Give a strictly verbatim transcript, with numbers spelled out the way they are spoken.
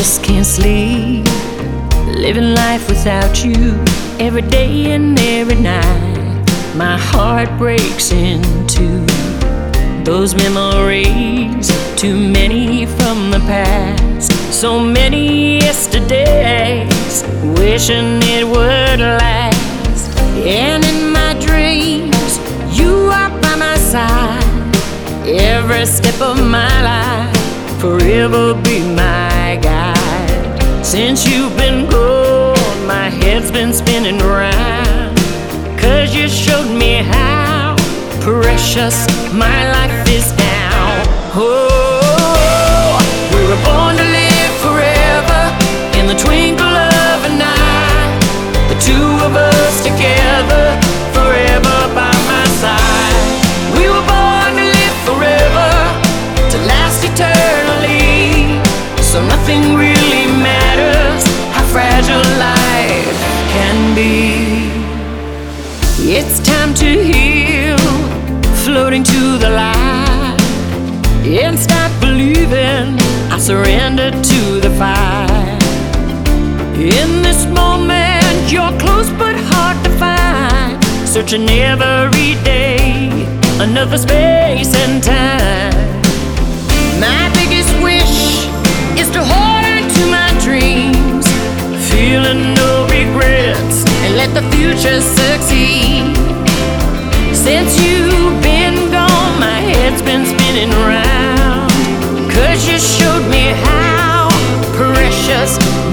just can't sleep, living life without you. Every day and every night my heart breaks in two. Those memories, too many from the past, so many yesterdays, wishing it would last. And in my dreams, you are by my side, every step of my life, forever be my guide. Since you've been gone, my head's been spinning round, 'cause you showed me how precious my life is now. Oh, we were born to live forever, in the twinkle of an eye, the two of us together, forever by my side. We were born to live forever, to last eternally, so nothing really matters how fragile life can be. It's time to heal, floating to the light, and stop believing I surrender to the fire. In this moment you're close but hard to find, searching every day, another space and time. My biggest wish is to hold on to my dreams, feeling no regrets, and let the future succeed. Since you've been gone, my head's been spinning round, 'cause you showed me how precious